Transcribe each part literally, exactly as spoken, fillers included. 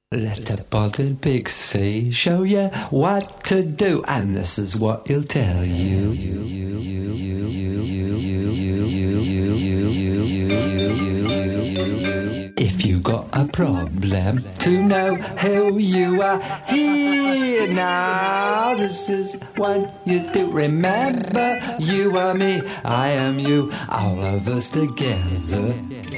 Let a bottled pig see, show you what to do, and this is what he'll tell you. If you got a problem, to know who you are, here now, this is what you do. Remember, you are me, I am you, all of us together.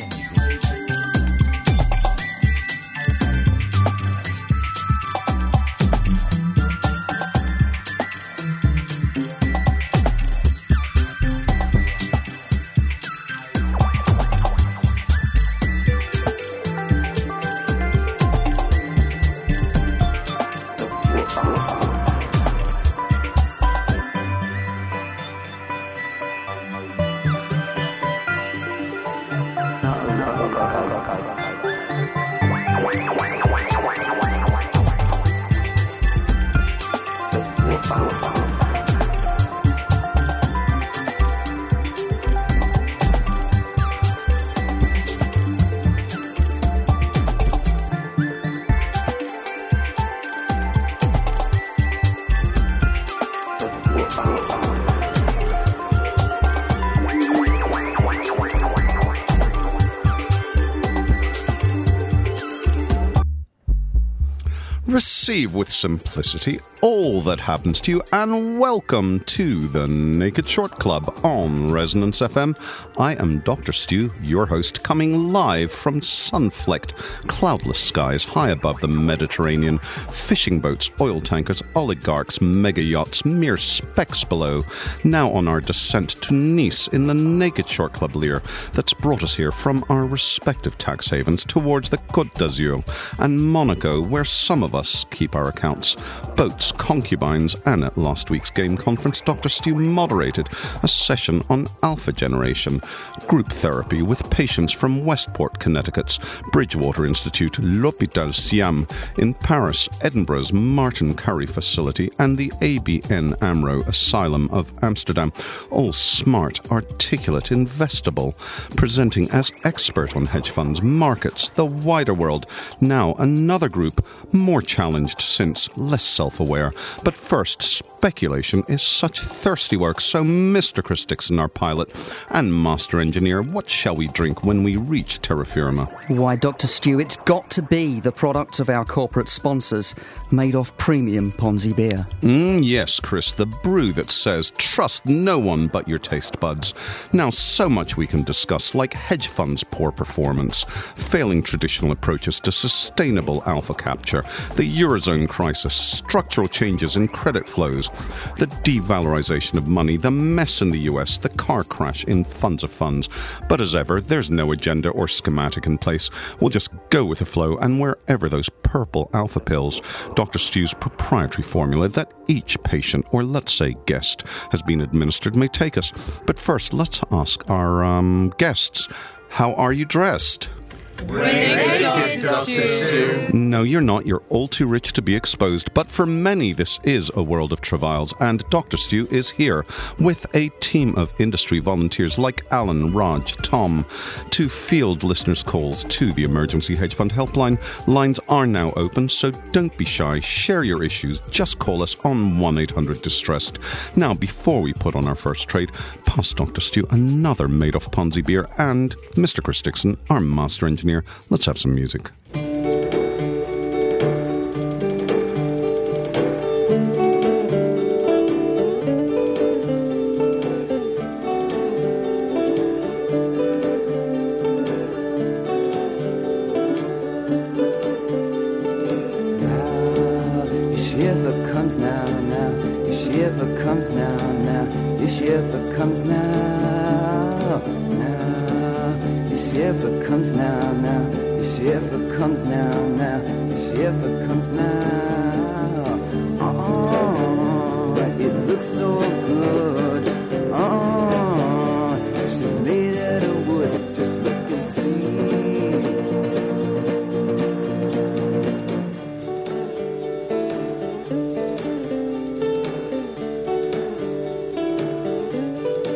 Receive with simplicity all that happens to you, and welcome to the Naked Short Club on Resonance F M. I am Doctor Stu, your host, coming live from sun-flecked, cloudless skies high above the Mediterranean. Fishing boats, oil tankers, oligarchs, mega yachts, mere specks below. Now on our descent to Nice in the Naked Short Club Lear that's brought us here from our respective tax havens towards the Côte d'Azur and Monaco, where some of us keep our accounts. Boats, concubines, and at last week's game conference, Doctor Stu moderated a session on alpha generation, group therapy with patients from Westport, Connecticut's Bridgewater Institute, L'Hôpital Siam in Paris, Edinburgh's Martin Curry facility, and the A B N AMRO Asylum of Amsterdam. All smart, articulate, investable, presenting as expert on hedge funds, markets, the wider world. Now another group, more challenged since less self-aware. But first, speculation is such thirsty work. So, Mister Chris Dixon, our pilot and master engineer, what shall we drink when we reach terra firma? Why, Doctor Stu, it's got to be the product of our corporate sponsors, made of premium Ponzi beer. Mm, yes, Chris, the brew that says, trust no one but your taste buds. Now, so much we can discuss, like hedge funds' poor performance, failing traditional approaches to sustainable alpha capture, the Eurozone crisis, structural changes in credit flows, the devalorization of money, the mess in the U S, the car crash in funds of funds. But as ever, there's no agenda or schematic in place. We'll just go with the flow, and wherever those purple alpha pills, Doctor Stu's proprietary formula that each patient, or let's say guest, has been administered may take us. But first, let's ask our um, guests, how are you dressed? We're naked, Doctor Stu. No, you're not. You're all too rich to be exposed. But for many, this is a world of travails, and Doctor Stu is here with a team of industry volunteers like Alan, Raj, Tom, to field listeners' calls to the Emergency Hedge Fund Helpline. Lines are now open, so don't be shy. Share your issues. Just call us on one eight hundred distressed. Now, before we put on our first trade, pass Doctor Stu another Madoff Ponzi beer, and Mister Chris Dixon, our master engineer. Let's have some music.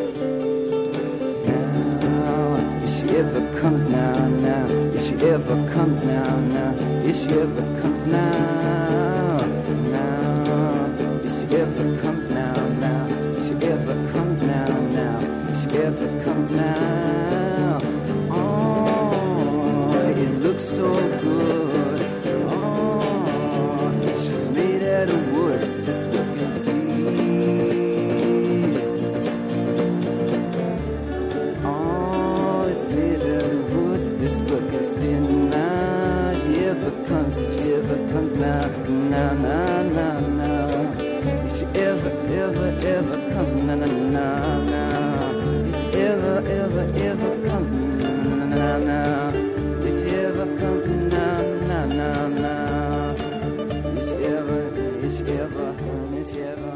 ever comes now, now, if she ever comes now, now, if she ever comes now, now, if she ever comes now, now, if she ever comes now, now, if she ever comes now, oh, it looks so good, oh, she's made out of wood, just look and see. Comes, if she ever comes now, now, now, now, now. If she ever, ever, ever comes now, now, now, now. If she ever, ever, ever comes now, now, now. If she ever comes now, now, now, now. If she ever, if she ever, if she ever.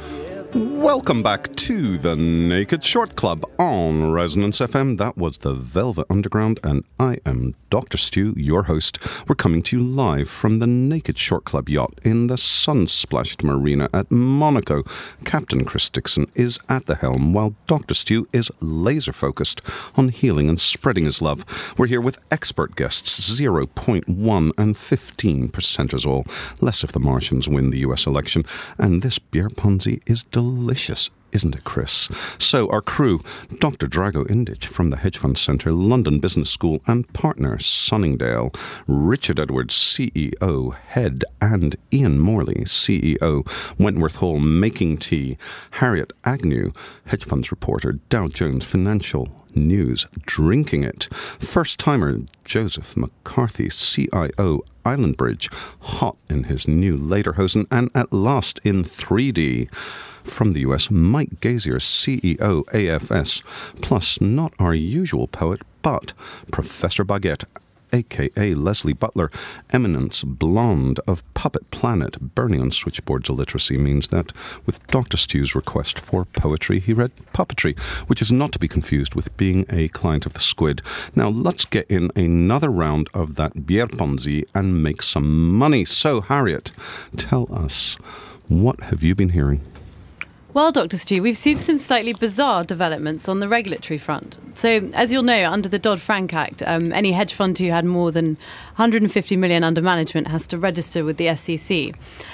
Welcome back to the Naked Short Club on Resonance F M. That was the Velvet Underground, and I am Doctor Stu, your host. We're coming to you live from the Naked Short Club yacht in the sun-splashed marina at Monaco. Captain Chris Dixon is at the helm, while Doctor Stu is laser-focused on healing and spreading his love. We're here with expert guests, zero point one and fifteen percenters all. Less if the Martians win the U S election. And this beer Ponzi is delicious, isn't it, Chris? So our crew, Doctor Drago Indich from the Hedge Fund Centre, London Business School, and partner Sunningdale, Richard Edwards, C E O, Head, and Ian Morley, C E O, Wentworth Hall, Making Tea, Harriet Agnew, Hedge Funds reporter, Dow Jones Financial News, Drinking It, first-timer Joseph McCarthy, C I O, Island Bridge, hot in his new lederhosen, and at last in three D. From the U S, Mike Gazier, C E O, A F S, plus not our usual poet, but Professor Baguette, a k a. Leslie Butler, eminence blonde of Puppet Planet. Burning on switchboards illiteracy means that with Doctor Stu's request for poetry, he read puppetry, which is not to be confused with being a client of the Squid. Now, let's get in another round of that beer Ponzi and make some money. So, Harriet, tell us, what have you been hearing? Well, Doctor Stu, we've seen some slightly bizarre developments on the regulatory front. So, as you'll know, under the Dodd-Frank Act, um, any hedge fund who had more than one hundred fifty million under management has to register with the S E C.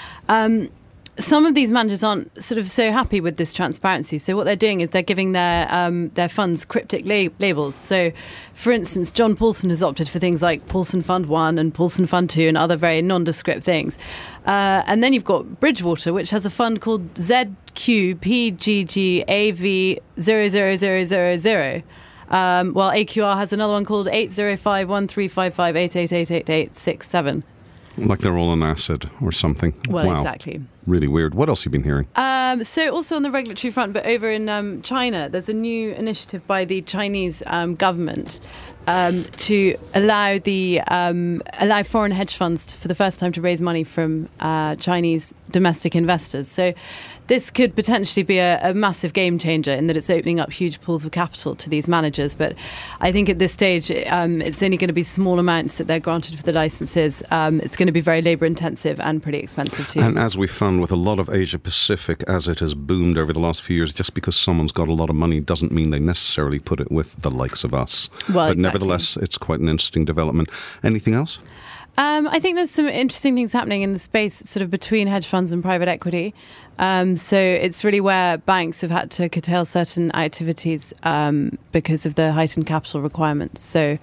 Um, some of these managers aren't sort of so happy with this transparency. So what they're doing is they're giving their um, their funds cryptic la- labels. So, for instance, John Paulson has opted for things like Paulson Fund One and Paulson Fund Two and other very nondescript things. Uh, and then you've got Bridgewater, which has a fund called Z Q P G G A V zero zero zero zero zero. Um, while A Q R has another one called eight zero five one three five five eight eight eight eight eight six seven. Like they're all on acid or something. Well, wow. Exactly. Really weird. What else have you been hearing? Um, so also on the regulatory front, but over in um, China, there's a new initiative by the Chinese um, government um, to allow the um, allow foreign hedge funds for the first time to raise money from uh, Chinese domestic investors. So this could potentially be a, a massive game changer in that it's opening up huge pools of capital to these managers. But I think at this stage, um, it's only going to be small amounts that they're granted for the licenses. Um, it's going to be very labour intensive and pretty expensive too. And as we found with a lot of Asia Pacific, as it has boomed over the last few years, just because someone's got a lot of money doesn't mean they necessarily put it with the likes of us. Well, but exactly. Nevertheless, it's quite an interesting development. Anything else? Um, I think there's some interesting things happening in the space sort of between hedge funds and private equity. Um, so it's really where banks have had to curtail certain activities um, because of the heightened capital requirements. So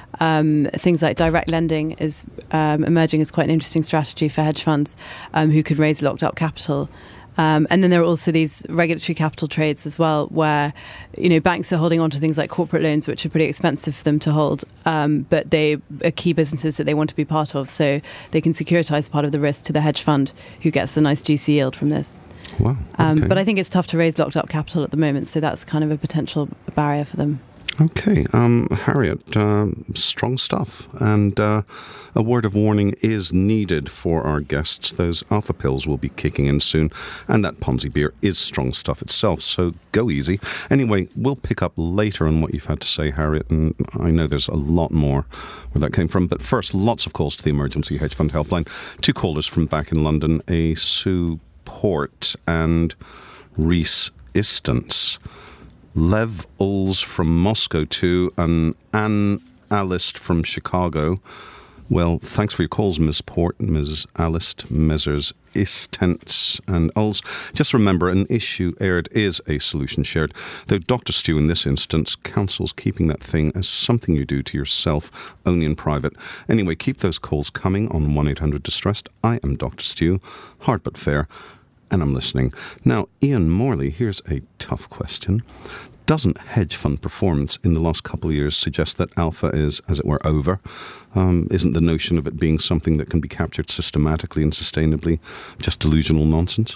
um, things like direct lending is um, emerging as quite an interesting strategy for hedge funds um, who could raise locked up capital. Um, and then there are also these regulatory capital trades as well, where, you know, banks are holding on to things like corporate loans, which are pretty expensive for them to hold, um, but they are key businesses that they want to be part of, so they can securitize part of the risk to the hedge fund, who gets a nice juicy yield from this. Wow. Okay. Um, but I think it's tough to raise locked up capital at the moment, so that's kind of a potential barrier for them. Okay, um, Harriet, uh, strong stuff. And uh, a word of warning is needed for our guests. Those alpha pills will be kicking in soon. And that Ponzi beer is strong stuff itself, so go easy. Anyway, we'll pick up later on what you've had to say, Harriet. And I know there's a lot more where that came from. But first, lots of calls to the Emergency Hedge Fund Helpline. Two callers from back in London, a Sue Port and Reese Istance. Lev Ulls from Moscow too, and Ann Alist from Chicago. Well, thanks for your calls, Miz Port, Miz Alist, Messrs. Istents and Ulls. Just remember, an issue aired is a solution shared, though Doctor Stu in this instance counsels keeping that thing as something you do to yourself, only in private. Anyway, keep those calls coming on one eight hundred distressed. I am Doctor Stu, hard but fair, and I'm listening. Now, Ian Morley, here's a tough question. Doesn't hedge fund performance in the last couple of years suggest that alpha is, as it were, over? Um, isn't the notion of it being something that can be captured systematically and sustainably just delusional nonsense?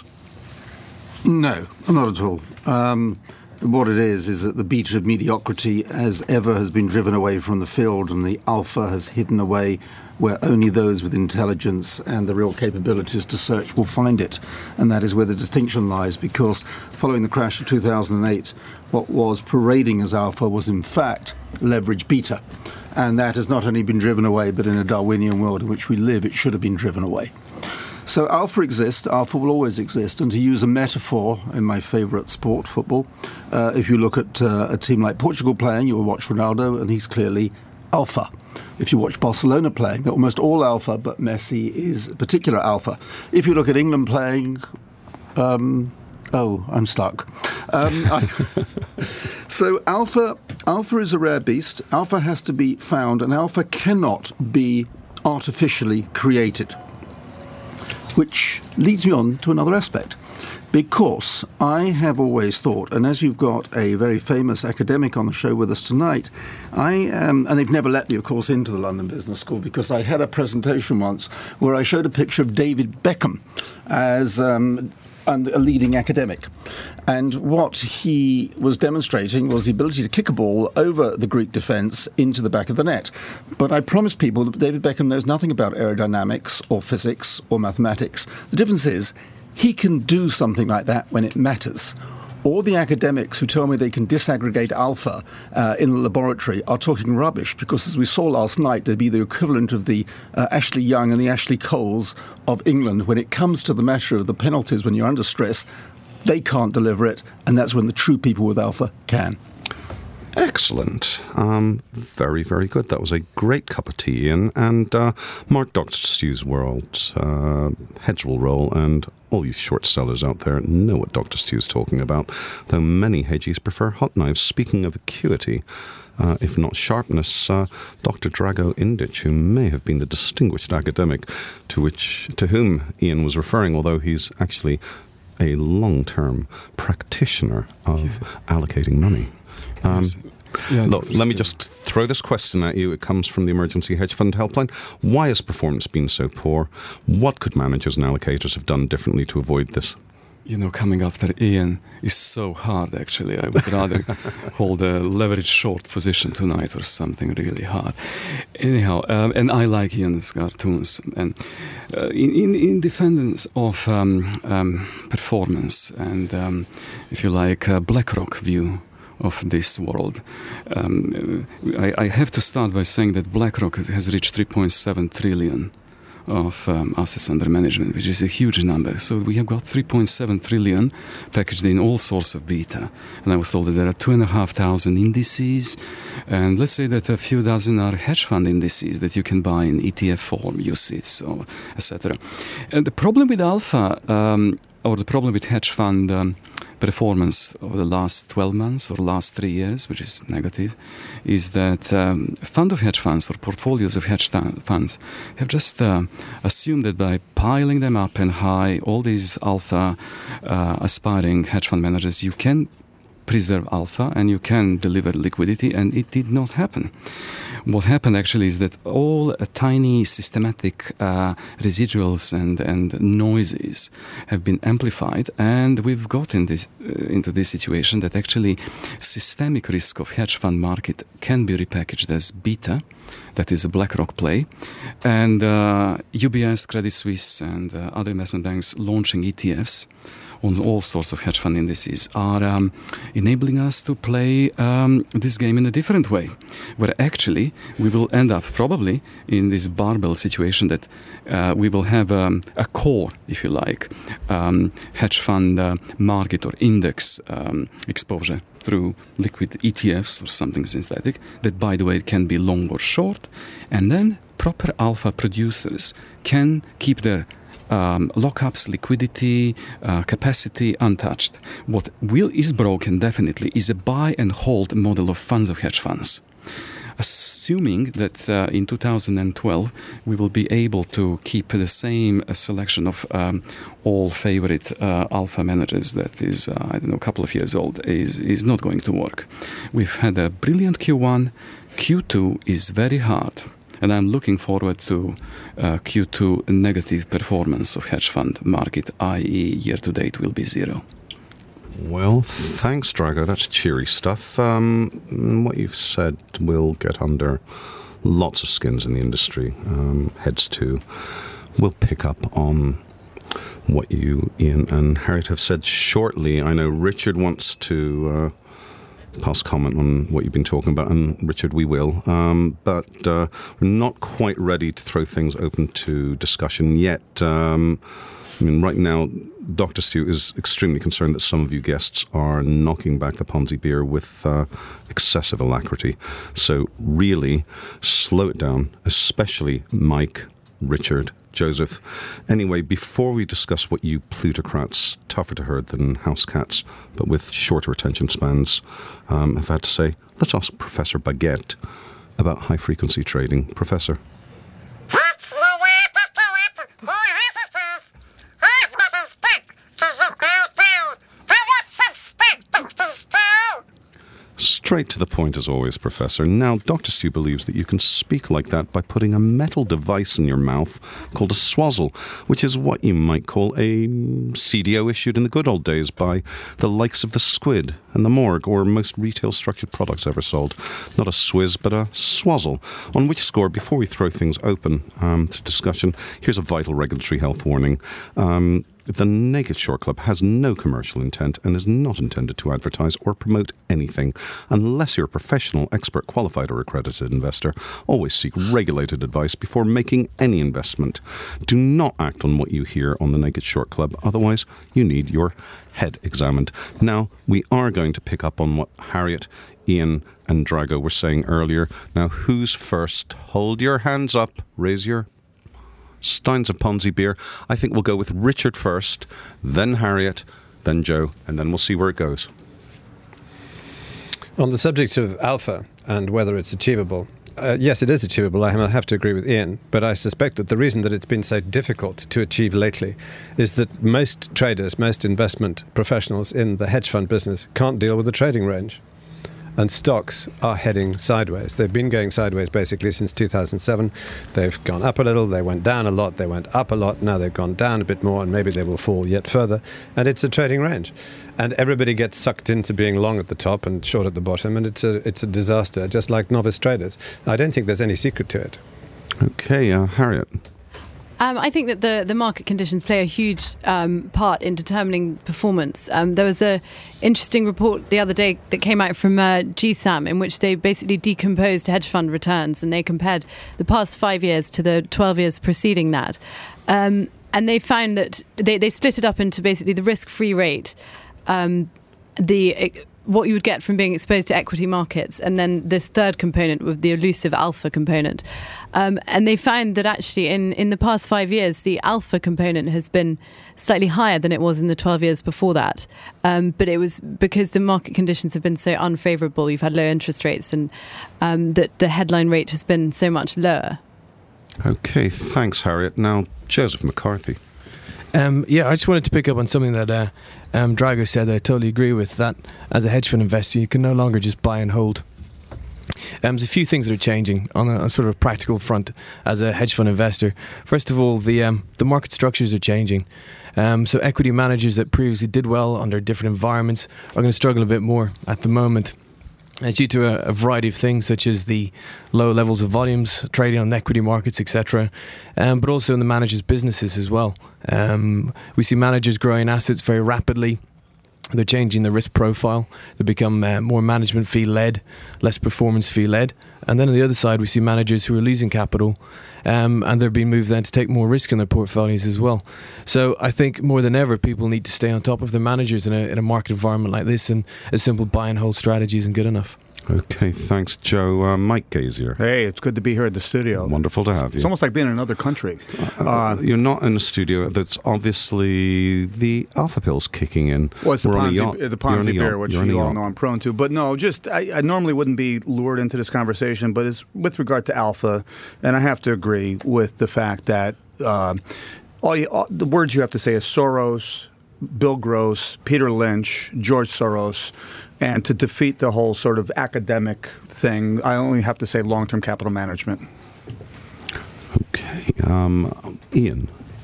No, not at all. Um, what it is, is that the beta of mediocrity, as ever, has been driven away from the field, and the alpha has hidden away where only those with intelligence and the real capabilities to search will find it. And that is where the distinction lies, because following the crash of two thousand eight, what was parading as alpha was in fact leverage beta. And that has not only been driven away, but in a Darwinian world in which we live, it should have been driven away. So alpha exists, alpha will always exist, and to use a metaphor in my favourite sport, football, uh, if you look at uh, a team like Portugal playing, you'll watch Ronaldo, and he's clearly alpha. If you watch Barcelona playing, they're almost all alpha, but Messi is particular alpha. If you look at England playing, um, oh, I'm stuck. Um, I, so alpha, alpha is a rare beast. Alpha has to be found, and alpha cannot be artificially created. Which leads me on to another aspect. Because I have always thought, and as you've got a very famous academic on the show with us tonight, I um, and they've never let me, of course, into the London Business School, because I had a presentation once where I showed a picture of David Beckham as um, a leading academic. And what he was demonstrating was the ability to kick a ball over the Greek defence into the back of the net. But I promised people that David Beckham knows nothing about aerodynamics or physics or mathematics. The difference is, he can do something like that when it matters. All the academics who tell me they can disaggregate alpha uh, in the laboratory are talking rubbish, because as we saw last night, they'd be the equivalent of the uh, Ashley Young and the Ashley Coles of England. When it comes to the matter of the penalties when you're under stress, they can't deliver it, and that's when the true people with alpha can. Excellent. Um, very, very good. That was a great cup of tea, Ian. And uh, Mark Doctor Stu's World, uh, hedge will roll, and all you short sellers out there know what Doctor Stu's talking about, though many hedgies prefer hot knives. Speaking of acuity, uh, if not sharpness, uh, Doctor Drago Indich, who may have been the distinguished academic to which to whom Ian was referring, although he's actually a long-term practitioner of yeah. allocating money. Um, yes. yeah, look, let me just throw this question at you. It comes from the Emergency Hedge Fund Helpline. Why has performance been so poor? What could managers and allocators have done differently to avoid this? You know, coming after Ian is so hard, actually. I would rather hold a leverage short position tonight or something really hard. Anyhow, um, and I like Ian's cartoons. And uh, in, in, in defense of um, um, performance and, um, if you like, uh, BlackRock view of this world, um, I, I have to start by saying that BlackRock has reached three point seven trillion of um, assets under management, which is a huge number. So we have got three point seven trillion packaged in all sorts of beta. And I was told that there are two and a half thousand indices, and let's say that a few dozen are hedge fund indices that you can buy in E T F form, U C I T S, or et cetera. And the problem with alpha, um, or the problem with hedge fund um, performance over the last twelve months or last three years, which is negative, is that um, fund of hedge funds or portfolios of hedge funds have just uh, assumed that by piling them up and high, all these alpha uh, aspiring hedge fund managers, you can preserve alpha and you can deliver liquidity, and it did not happen. What happened actually is that all uh, tiny systematic uh, residuals and, and noises have been amplified, and we've got in this, uh, into this situation that actually systemic risk of hedge fund market can be repackaged as beta, that is a BlackRock play, and uh, U B S, Credit Suisse and uh, other investment banks launching E T Fs on all sorts of hedge fund indices are um, enabling us to play um, this game in a different way, where actually we will end up probably in this barbell situation that uh, we will have um, a core, if you like, um, hedge fund uh, market or index um, exposure through liquid E T Fs or something synthetic that, by the way, can be long or short, and then proper alpha producers can keep their um, lockups, liquidity, uh, capacity untouched. What will is broken definitely is a buy and hold model of funds of hedge funds. Assuming that uh, in two thousand twelve we will be able to keep the same uh, selection of um, all favorite uh, alpha managers that is, uh, I don't know, a couple of years old, is, is not going to work. We've had a brilliant Q one. Q two is very hard. And I'm looking forward to uh, Q two negative performance of hedge fund market, that is year to date will be zero. Well, thanks, Drago. That's cheery stuff. Um, what you've said will get under lots of skins in the industry. Um, heads to. We'll pick up on what you, Ian, and Harriet have said shortly. I know Richard wants to uh, pass comment on what you've been talking about, and Richard, we will. Um, but uh, we're not quite ready to throw things open to discussion yet. Um, I mean, right now, Doctor Stu is extremely concerned that some of you guests are knocking back the Ponzi beer with uh, excessive alacrity. So really, slow it down, especially Mike, Richard, Joseph. Anyway, before we discuss what you plutocrats, tougher to herd than house cats, but with shorter attention spans, um, I've had to say, let's ask Professor Baguette about high-frequency trading. Professor. Straight to the point as always, Professor. Now, Doctor Stu believes that you can speak like that by putting a metal device in your mouth called a swazzle, which is what you might call a C D O issued in the good old days by the likes of the Squid and the Morgue, or most retail structured products ever sold. Not a swizz, but a swazzle. On which score, before we throw things open um, to discussion, here's a vital regulatory health warning. Um... The Naked Short Club has no commercial intent and is not intended to advertise or promote anything. Unless you're a professional, expert, qualified or accredited investor, always seek regulated advice before making any investment. Do not act on what you hear on the Naked Short Club, otherwise you need your head examined. Now, we are going to pick up on what Harriet, Ian and Drago were saying earlier. Now, who's first? Hold your hands up, raise your steins of Ponzi beer. I think we'll go with Richard first, then Harriet, then Joe, and then we'll see where it goes. On the subject of alpha and whether it's achievable, uh, yes, it is achievable. I have to agree with Ian, but I suspect that the reason that it's been so difficult to achieve lately is that most traders, most investment professionals in the hedge fund business can't deal with the trading range. And stocks are heading sideways. They've been going sideways basically since two thousand seven. They've gone up a little, they went down a lot, they went up a lot, now they've gone down a bit more, and maybe they will fall yet further. And it's a trading range. And everybody gets sucked into being long at the top and short at the bottom, and it's a, it's a disaster, just like novice traders. I don't think there's any secret to it. Okay, uh, Harriet. Um, I think that the, the market conditions play a huge um, part in determining performance. Um, there was an interesting report the other day that came out from uh, G SAM in which they basically decomposed hedge fund returns, and they compared the past five years to the twelve years preceding that. Um, and they found that they, they split it up into basically the risk-free rate, um, the what you would get from being exposed to equity markets, and then this third component with the elusive alpha component. Um, and they found that actually in, in the past five years, the alpha component has been slightly higher than it was in the twelve years before that. Um, but it was because the market conditions have been so unfavourable. You've had low interest rates, and um, that the headline rate has been so much lower. Okay, thanks, Harriet. Now, Joseph McCarthy. Um, yeah, I just wanted to pick up on something that uh, um, Drago said that I totally agree with, that as a hedge fund investor, you can no longer just buy and hold. Um, there's a few things that are changing on a, a sort of practical front as a hedge fund investor. First of all, the um, the market structures are changing. Um, so equity managers that previously did well under different environments are going to struggle a bit more at the moment. Uh, due to a, a variety of things, such as the low levels of volumes, trading on equity markets, et cetera, um, but also in the managers' businesses as well. Um, we see managers growing assets very rapidly. They're changing the risk profile. They become uh, more management fee led, less performance fee led. And then on the other side, we see managers who are losing capital, um, and they're being moved then to take more risk in their portfolios as well. So I think more than ever, people need to stay on top of their managers in a, in a market environment like this, and a simple buy and hold strategy isn't good enough. Okay, thanks, Joe. Uh, Mike Gazier. Hey, it's good to be here at the studio. Wonderful to have you. It's almost like being in another country. Uh, uh, you're not in a studio that's obviously the alpha pills kicking in. Well, it's the We're on a Ponzi, yacht. the Ponzi You're on a beer, yacht. which You're on a you all yacht. know I'm prone to. But no, just I, I normally wouldn't be lured into this conversation, but it's with regard to alpha, and I have to agree with the fact that uh, all, you, all the words you have to say is Soros, Bill Gross, Peter Lynch, George Soros. And to defeat the whole sort of academic thing, I only have to say long-term capital management. Okay. Um, Ian.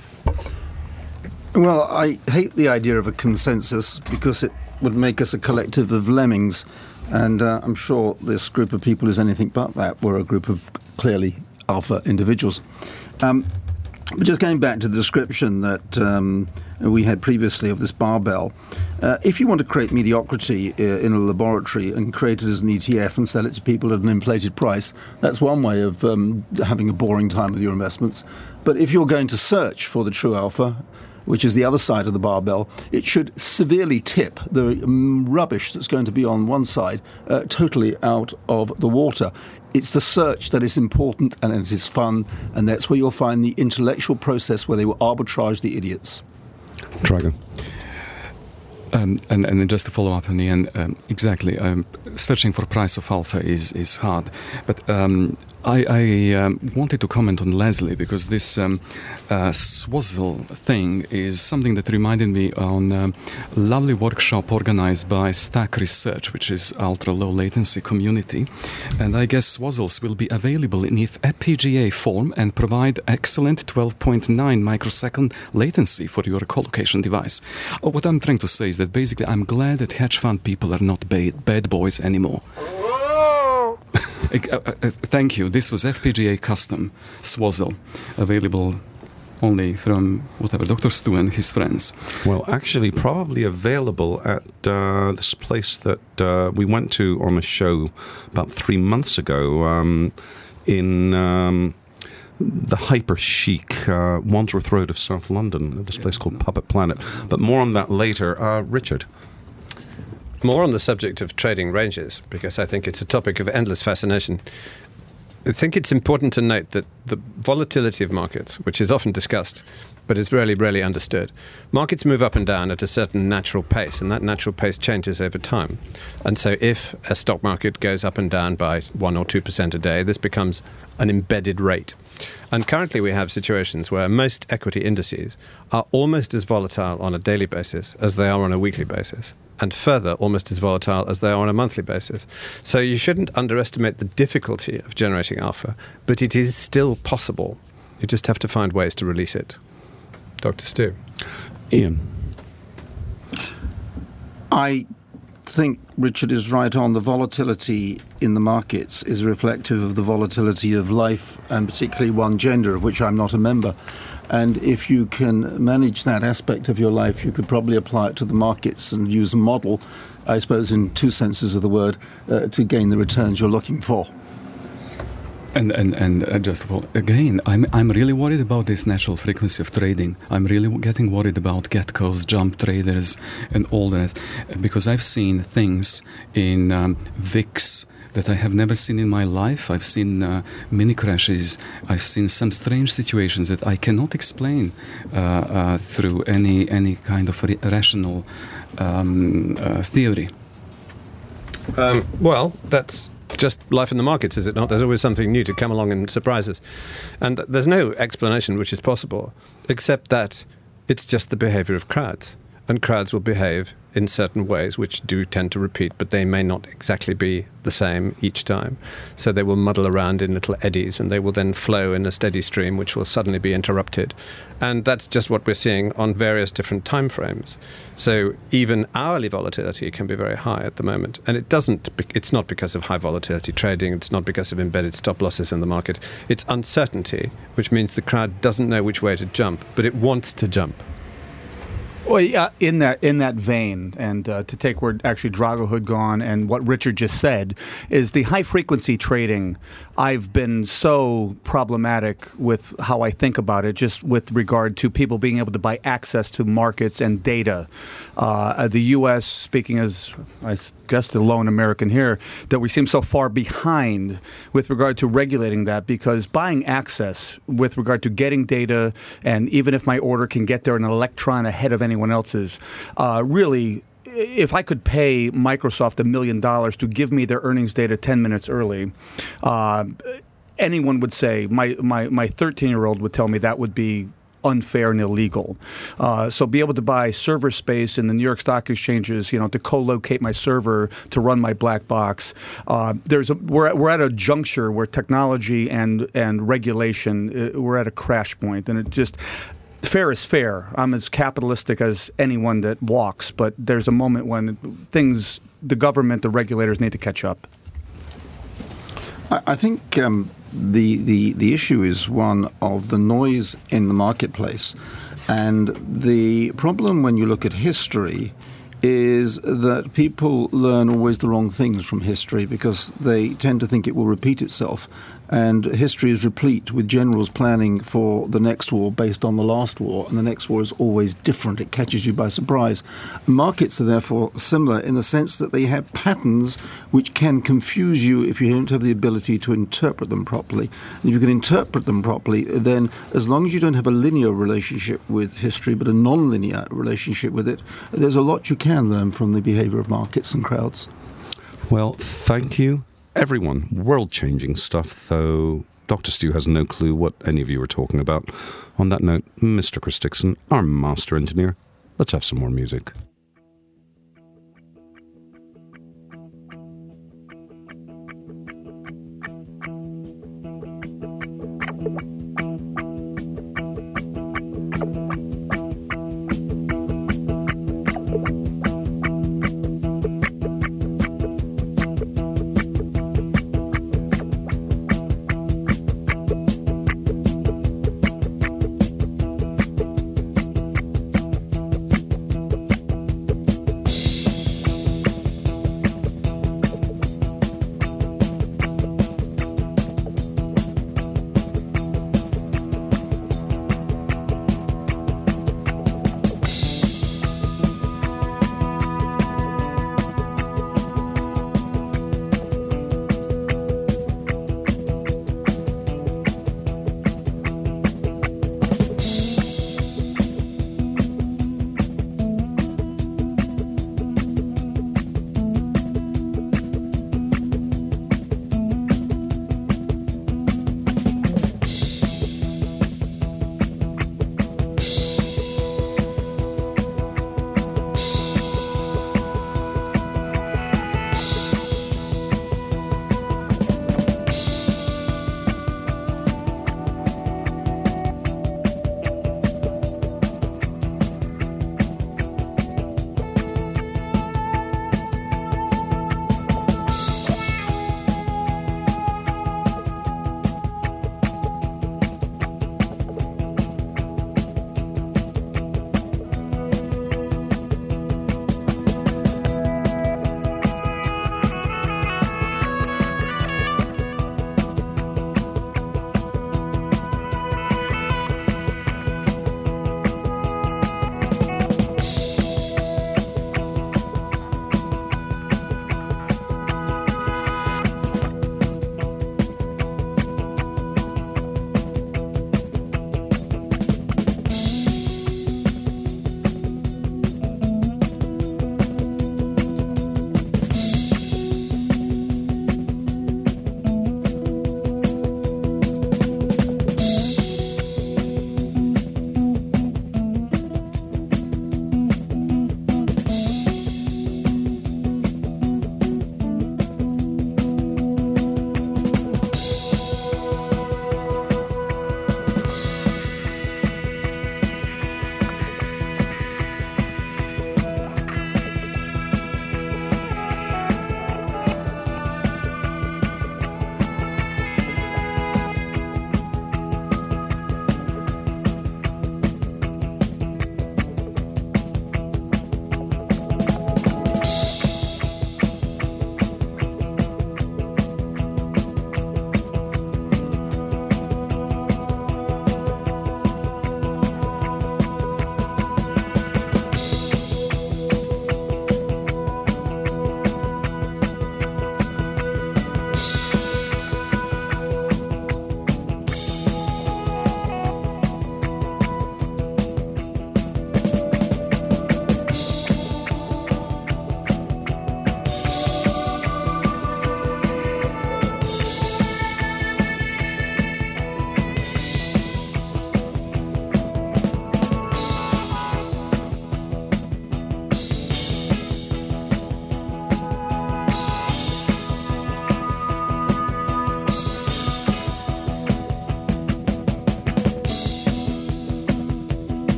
Well, I hate the idea of a consensus because it would make us a collective of lemmings. And uh, I'm sure this group of people is anything but that. We're a group of clearly alpha individuals. Um, but just going back to the description that um, we had previously of this barbell, uh, if you want to create mediocrity uh, in a laboratory and create it as an E T F and sell it to people at an inflated price, that's one way of um, having a boring time with your investments. But if you're going to search for the true alpha, which is the other side of the barbell, it should severely tip the um, rubbish that's going to be on one side uh, totally out of the water. It's the search that is important, and it is fun, and that's where you'll find the intellectual process where they will arbitrage the idiots. Dragon. Um, and, and just to follow up on the end, um, exactly, um, searching for price of alpha is, is hard. But um, I, I um, wanted to comment on Leslie, because this um, uh, swazzle thing is something that reminded me on um, a lovely workshop organized by Stack Research, which is ultra-low latency community. And I guess swazzles will be available in F P G A form and provide excellent twelve point nine microsecond latency for your collocation device. Oh, what I'm trying to say is that basically I'm glad that hedge fund people are not bad, bad boys anymore. uh, uh, thank you. This was F P G A custom swazzle, available only from whatever Doctor Stu and his friends. Well, actually, probably available at uh, this place that uh, we went to on a show about three months ago um, in um, the hyper chic uh, Wandsworth Road of South London. This place called Puppet Planet. But more on that later. Uh, Richard. More on the subject of trading ranges, because I think it's a topic of endless fascination. I think it's important to note that the volatility of markets, which is often discussed, but is rarely, rarely understood. Markets move up and down at a certain natural pace, and that natural pace changes over time. And so if a stock market goes up and down by one or two percent a day, this becomes an embedded rate. And currently we have situations where most equity indices are almost as volatile on a daily basis as they are on a weekly basis, and further, almost as volatile as they are on a monthly basis. So you shouldn't underestimate the difficulty of generating alpha, but it is still possible. You just have to find ways to release it. Doctor Stu. Ian. I think Richard is right on. The volatility in the markets is reflective of the volatility of life, and particularly one gender, of which I'm not a member. And if you can manage that aspect of your life, you could probably apply it to the markets and use a model, I suppose in two senses of the word, uh, to gain the returns you're looking for. And and and uh, just again, I'm I'm really worried about this natural frequency of trading. I'm really getting worried about Getcos, jump traders, and all that, because I've seen things in um, V I X that I have never seen in my life. I've seen uh, mini crashes. I've seen some strange situations that I cannot explain uh, uh, through any any kind of ra- rational um, uh, theory. Um, well, that's just life in the markets, is it not? There's always something new to come along and surprise us. And there's no explanation which is possible, except that it's just the behavior of crowds. and crowds will behave in certain ways, which do tend to repeat, but they may not exactly be the same each time. So they will muddle around in little eddies, and they will then flow in a steady stream, which will suddenly be interrupted. And that's just what we're seeing on various different time frames. So even hourly volatility can be very high at the moment. And it doesn't, it's not because of high volatility trading, it's not because of embedded stop losses in the market. It's uncertainty, which means the crowd doesn't know which way to jump, but it wants to jump. Well, yeah, in that in that vein, and uh, to take where actually Drago had gone and what Richard just said, is the high-frequency trading. I've been so problematic with how I think about it, just with regard to people being able to buy access to markets and data. Uh, the U S, speaking as, I guess, the lone American here, that we seem so far behind with regard to regulating that, because buying access with regard to getting data, and even if my order can get there in an electron ahead of anyone else's, uh, really, if I could pay Microsoft a million dollars to give me their earnings data ten minutes early, uh, anyone would say, my my my thirteen-year-old would tell me that would be unfair and illegal. Uh, so be able to buy server space in the New York Stock Exchanges, you know, to co-locate my server to run my black box. Uh, there's a, we're at, we're at a juncture where technology and and regulation, uh, we're at a crash point, and it just. Fair is fair. I'm as capitalistic as anyone that walks, but there's a moment when things, the government, the regulators need to catch up. I, I think um, the, the the issue is one of the noise in the marketplace, and the problem when you look at history is that people learn always the wrong things from history because they tend to think it will repeat itself. And history is replete with generals planning for the next war based on the last war, and the next war is always different. It catches you by surprise. Markets are therefore similar in the sense that they have patterns which can confuse you if you don't have the ability to interpret them properly. And if you can interpret them properly, then as long as you don't have a linear relationship with history but a non-linear relationship with it, there's a lot you can learn from the behavior of markets and crowds. Well, thank you, everyone. World-changing stuff, though Doctor Stu has no clue what any of you are talking about. On that note, Mister Chris Dixon, our master engineer, let's have some more music.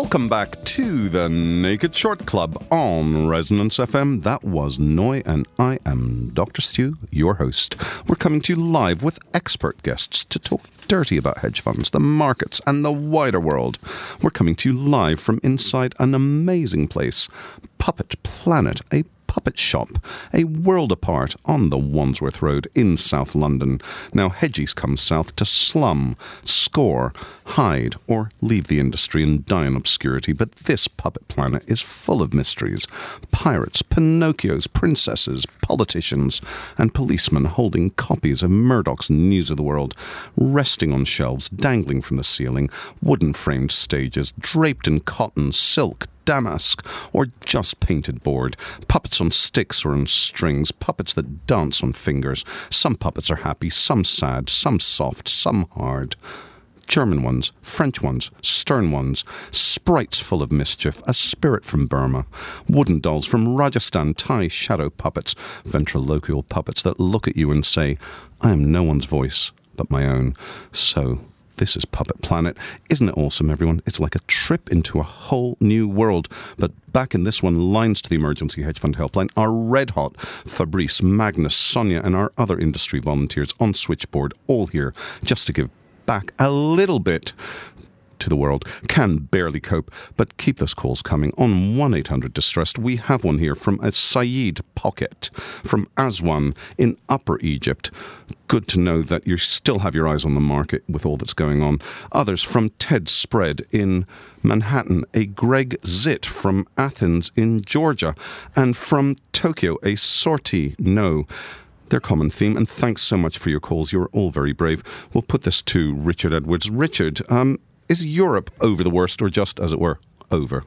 Welcome back to the Naked Short Club on Resonance F M. That was Noi, and I am Doctor Stu, your host. We're coming to you live with expert guests to talk dirty about hedge funds, the markets, and the wider world. We're coming to you live from inside an amazing place, Puppet Planet, a puppet shop, a world apart on the Wandsworth Road in South London. Now, hedgies come south to slum, score, hide, or leave the industry and die in obscurity, but this Puppet Planet is full of mysteries. Pirates, Pinocchios, princesses, politicians, and policemen holding copies of Murdoch's News of the World, resting on shelves, dangling from the ceiling, wooden-framed stages, draped in cotton, silk, damask, or just painted board, puppets on sticks or on strings, puppets that dance on fingers. Some puppets are happy, some sad, some soft, some hard. German ones, French ones, stern ones, sprites full of mischief, a spirit from Burma, wooden dolls from Rajasthan, Thai shadow puppets, ventriloquial puppets that look at you and say, I am no one's voice but my own. So, this is Puppet Planet. Isn't it awesome, everyone? It's like a trip into a whole new world. But back in this one, lines to the Emergency Hedge Fund Helpline are red hot. Fabrice, Magnus, Sonia, and our other industry volunteers on switchboard, all here just to give back a little bit to the world. Can barely cope, but keep those calls coming on one eight hundred distressed. We have one here from a Saeed Pocket from Aswan in Upper Egypt. Good to know that you still have your eyes on the market with all that's going on. Others from Ted Spread in Manhattan, a Greg Zitt from Athens in Georgia, and from Tokyo, a Sortie No. Their common theme, and thanks so much for your calls. You're all very brave. We'll put this to Richard Edwards. Richard, um, is Europe over the worst, or just, as it were, over?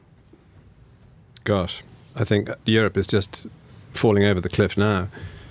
Gosh, I think Europe is just falling over the cliff now.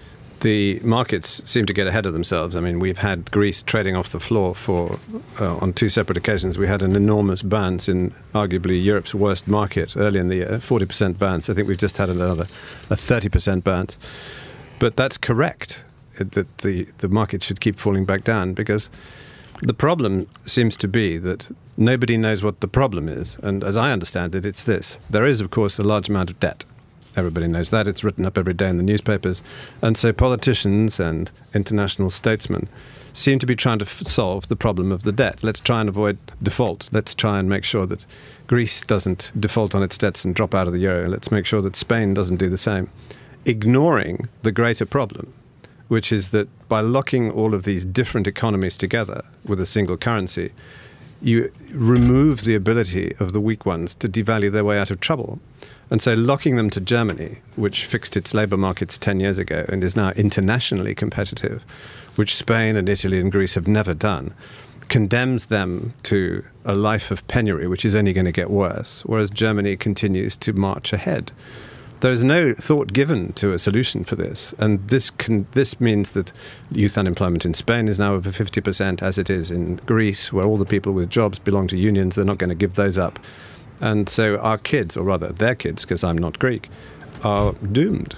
The markets seem to get ahead of themselves. I mean, we've had Greece trading off the floor for uh, on two separate occasions. We had an enormous bounce in arguably Europe's worst market early in the year, forty percent bounce. I think we've just had another a thirty percent bounce. But that's correct, that the, the market should keep falling back down, because the problem seems to be that nobody knows what the problem is. And as I understand it, it's this. There is, of course, a large amount of debt. Everybody knows that. It's written up every day in the newspapers. And so politicians and international statesmen seem to be trying to f- solve the problem of the debt. Let's try and avoid default. Let's try and make sure that Greece doesn't default on its debts and drop out of the euro. Let's make sure that Spain doesn't do the same. Ignoring the greater problem, which is that by locking all of these different economies together with a single currency, you remove the ability of the weak ones to devalue their way out of trouble. And so locking them to Germany, which fixed its labour markets ten years ago and is now internationally competitive, which Spain and Italy and Greece have never done, condemns them to a life of penury, which is only going to get worse, whereas Germany continues to march ahead. There is no thought given to a solution for this, and this can, this means that youth unemployment in Spain is now over fifty percent, as it is in Greece, where all the people with jobs belong to unions. They're not going to give those up. And so our kids, or rather their kids, because I'm not Greek, are doomed.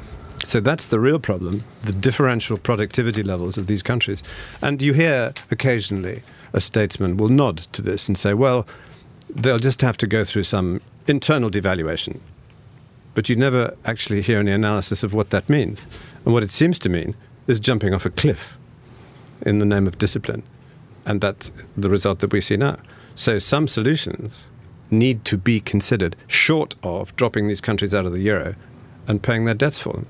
So that's the real problem, the differential productivity levels of these countries. And you hear occasionally a statesman will nod to this and say, well, they'll just have to go through some internal devaluation. But you never actually hear any analysis of what that means. And what it seems to mean is jumping off a cliff in the name of discipline. And that's the result that we see now. So some solutions need to be considered, short of dropping these countries out of the euro and paying their debts for them.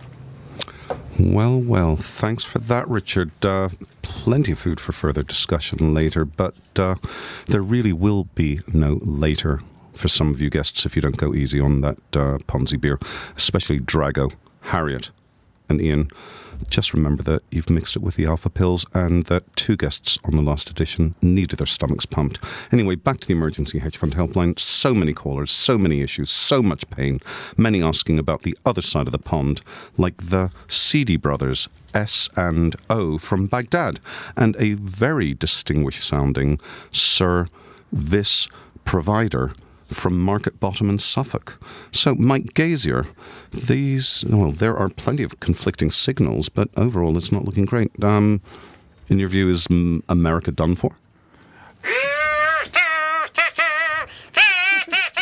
Well, well, thanks for that, Richard. Uh, plenty of food for further discussion later, but uh, there really will be no later for some of you guests if you don't go easy on that uh, Ponzi beer, especially Drago, Harriet, and Ian. Just remember that you've mixed it with the alpha pills and that two guests on the last edition needed their stomachs pumped. Anyway, back to the Emergency Hedge Fund Helpline. So many callers, so many issues, so much pain. Many asking about the other side of the pond, like the Seedy brothers, S and O from Baghdad, and a very distinguished sounding Sir Vis Provider from Market Bottom in Suffolk. So, Mike Gazier, these, well, there are plenty of conflicting signals, but overall it's not looking great. Um, in your view, is um, America done for?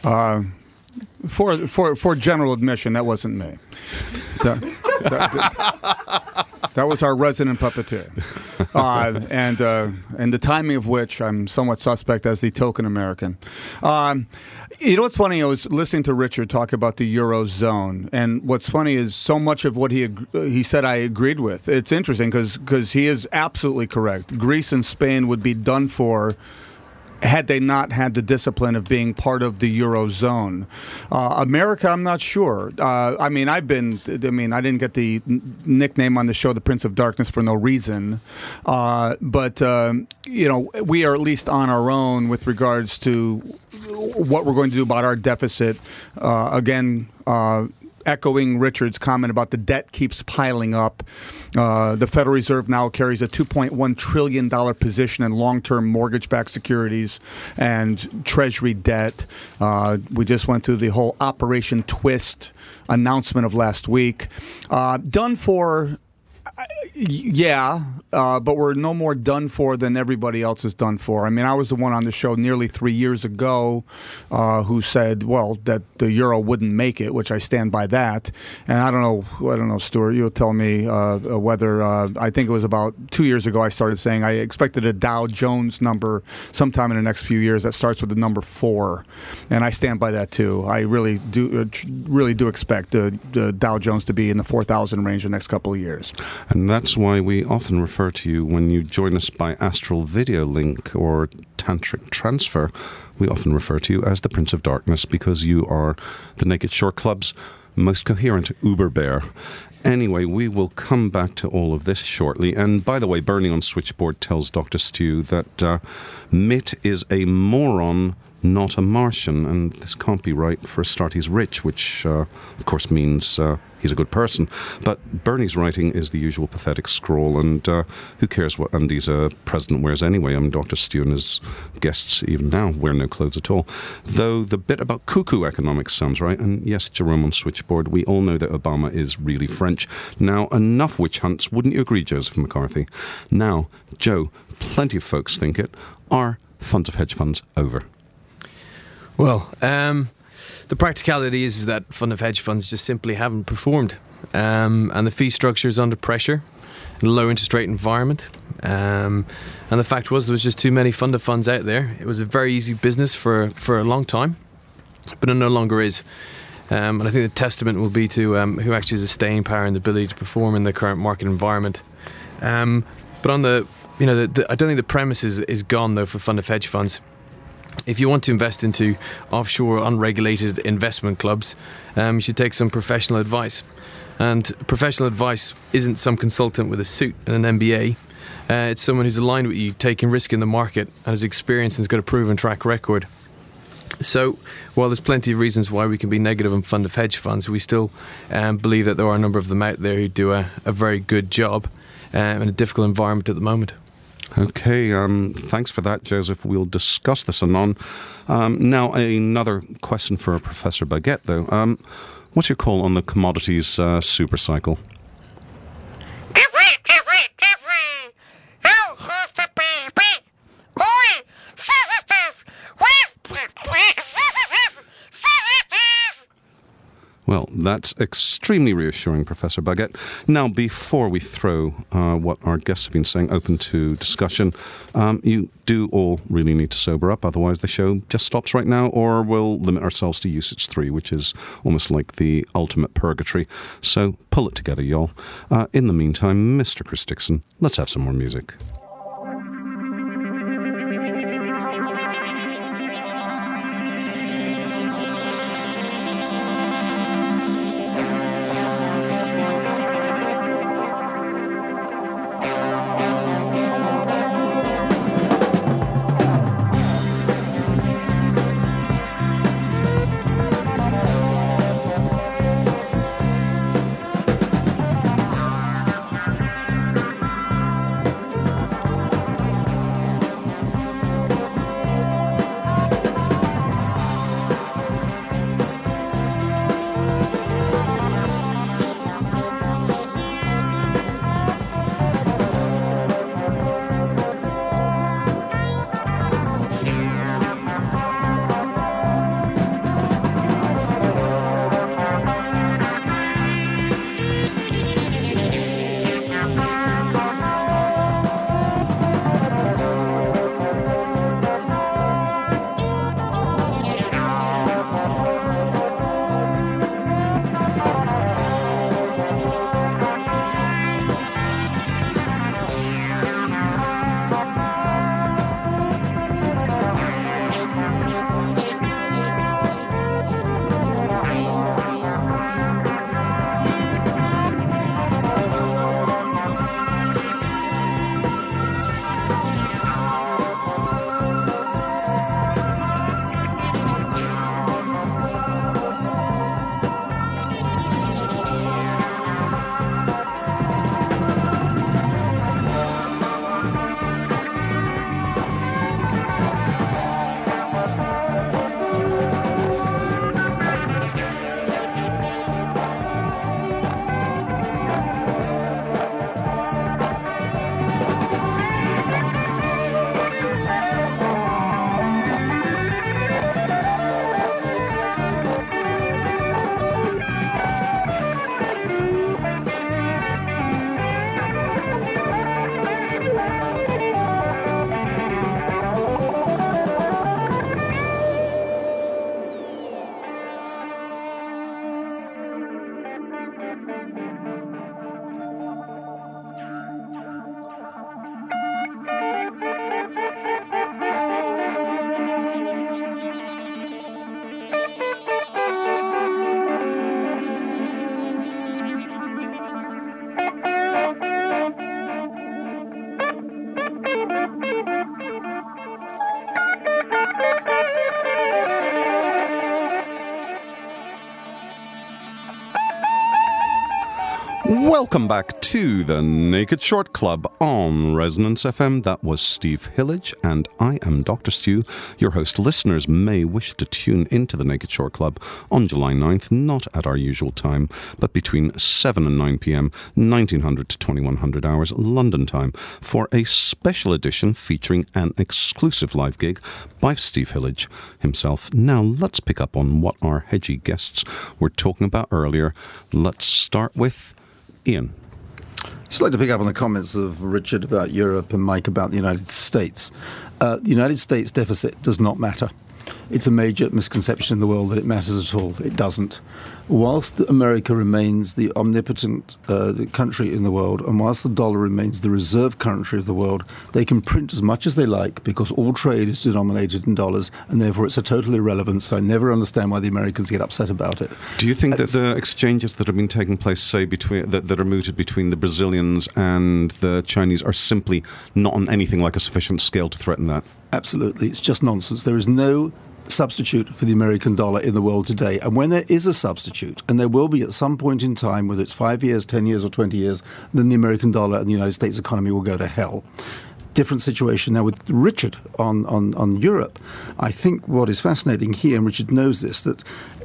Uh, for for for general admission, that wasn't me. That, that, that, that was our resident puppeteer, uh, and uh, and the timing of which I'm somewhat suspect as the token American. Um, You know what's funny? I was listening to Richard talk about the Eurozone, and what's funny is so much of what he ag- he said I agreed with. It's interesting because he is absolutely correct. Greece and Spain would be done for had they not had the discipline of being part of the Eurozone. Uh, America, I'm not sure. Uh, I mean, I've been, I mean, I didn't get the n- nickname on the show, The Prince of Darkness, for no reason. Uh, but, um, you know, we are at least on our own with regards to what we're going to do about our deficit. Uh, again, uh, echoing Richard's comment about the debt keeps piling up. Uh, the Federal Reserve now carries a two point one trillion dollars position in long-term mortgage-backed securities and Treasury debt. Uh, we just went through the whole Operation Twist announcement of last week. Uh, done for... Yeah, uh, but we're no more done for than everybody else is done for. I mean, I was the one on the show nearly three years ago uh, who said, well, that the euro wouldn't make it, which I stand by that. And I don't know, I don't know, Stuart, you'll tell me uh, whether, uh, I think it was about two years ago I started saying I expected a Dow Jones number sometime in the next few years that starts with the number four. And I stand by that too. I really do, uh, really do expect the, the Dow Jones to be in the four thousand range the next couple of years. And that's why we often refer to you when you join us by astral video link or tantric transfer. We often refer to you as the Prince of Darkness because you are the Naked Short Club's most coherent Uber bear. Anyway, we will come back to all of this shortly. And by the way, Bernie on Switchboard tells Doctor Stu that uh, Mitt is a moron, not a Martian, and this can't be right. For a start, he's rich, which uh, of course means uh, he's a good person. But Bernie's writing is the usual pathetic scrawl, and uh, who cares what undies a president wears anyway? I mean, Doctor Stu and his guests even now wear no clothes at all. Though the bit about cuckoo economics sounds right, and yes, Jerome on Switchboard, we all know that Obama is really French. Now, enough witch hunts, wouldn't you agree, Joseph McCarthy? Now, Joe, plenty of folks think it. Are funds of hedge funds over? Well, um, the practicality is, is that fund of hedge funds just simply haven't performed. Um, and the fee structure is under pressure in a low interest rate environment. Um, and the fact was there was just too many fund of funds out there. It was a very easy business for, for a long time, but it no longer is. Um, and I think the testament will be to um, who actually has the staying power and the ability to perform in the current market environment. Um, but on the, you know, the, the, I don't think the premise is, is gone, though, for fund of hedge funds. If you want to invest into offshore unregulated investment clubs, um, you should take some professional advice. And professional advice isn't some consultant with a suit and an M B A. Uh, it's someone who's aligned with you, taking risk in the market, and has experience and has got a proven track record. So, while there's plenty of reasons why we can be negative on fund of hedge funds, we still um, believe that there are a number of them out there who do a, a very good job um, in a difficult environment at the moment. Okay, um, thanks for that, Joseph. We'll discuss this anon. Um, now, another question for Professor Baguette, though. Um, what's your call on the commodities uh, super cycle? Well, that's extremely reassuring, Professor Baguette. Now, before we throw uh, what our guests have been saying open to discussion, um, you do all really need to sober up, otherwise the show just stops right now, or we'll limit ourselves to usage three, which is almost like the ultimate purgatory. So pull it together, y'all. Uh, in the meantime, Mister Chris Dixon, let's have some more music. Welcome back to the Naked Short Club on Resonance F M. That was Steve Hillage, and I am Doctor Stu, your host. Listeners may wish to tune into the Naked Short Club on July ninth, not at our usual time, but between seven and nine p.m, nineteen hundred to twenty-one hundred hours London time, for a special edition featuring an exclusive live gig by Steve Hillage himself. Now, let's pick up on what our hedgy guests were talking about earlier. Let's start with Ian. I'd just like to pick up on the comments of Richard about Europe and Mike about the United States. Uh, the United States deficit does not matter. It's a major misconception in the world that it matters at all. It doesn't. Whilst America remains the omnipotent uh, country in the world, and whilst the dollar remains the reserve currency of the world, they can print as much as they like because all trade is denominated in dollars, and therefore it's a total irrelevance. So I never understand why the Americans get upset about it. Do you think It's, that the exchanges that have been taking place, say, between that, that are mooted between the Brazilians and the Chinese are simply not on anything like a sufficient scale to threaten that? Absolutely. It's just nonsense. There is no substitute for the American dollar in the world today. And when there is a substitute, and there will be at some point in time, whether it's five years, ten years, or twenty years, then the American dollar and the United States economy will go to hell. Different situation now with Richard on, on, on Europe. I think what is fascinating here, and Richard knows this, that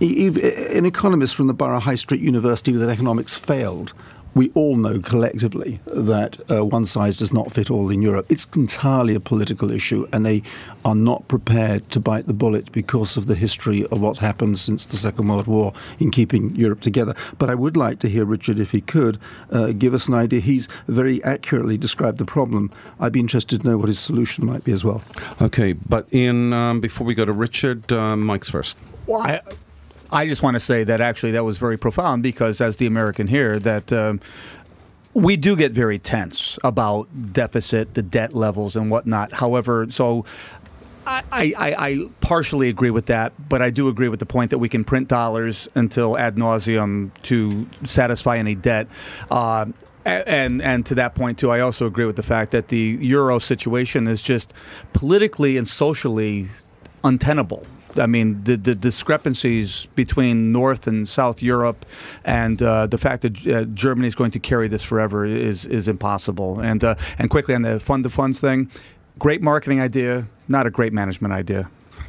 an economist from the Borough High Street University with economics failed. We all know collectively that uh, one size does not fit all in Europe. It's entirely a political issue, and they are not prepared to bite the bullet because of the history of what happened since the Second World War in keeping Europe together. But I would like to hear Richard, if he could, uh, give us an idea. He's very accurately described the problem. I'd be interested to know what his solution might be as well. Okay, but Ian, um, before we go to Richard, uh, Mike's first. Well, I, I just want to say that actually that was very profound because, as the American here, that um, we do get very tense about deficit, the debt levels, and whatnot. However, so I, I, I partially agree with that, but I do agree with the point that we can print dollars until ad nauseum to satisfy any debt. Uh, And and to that point, too, I also agree with the fact that the euro situation is just politically and socially untenable. I mean, the, the discrepancies between North and South Europe and uh, the fact that uh, Germany is going to carry this forever is is impossible. And uh, and quickly on the fund to funds thing, great marketing idea, not a great management idea.